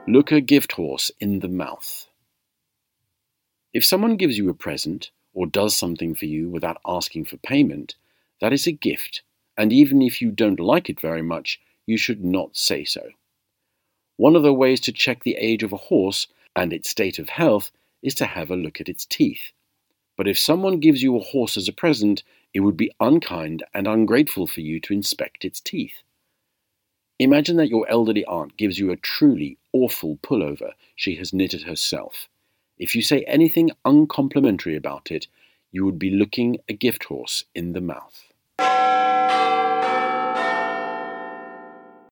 Look a gift horse in the mouth. If someone gives you a present or does something for you without asking for payment, that is a gift, and even if you don't like it very much, you should not say so. One of the ways to check the age of a horse and its state of health is to have a look at its teeth. But if someone gives you a horse as a present, it would be unkind and ungrateful for you to inspect its teeth. Imagine that your elderly aunt gives you a truly awful pullover she has knitted herself. If you say anything uncomplimentary about it, you would be looking a gift horse in the mouth.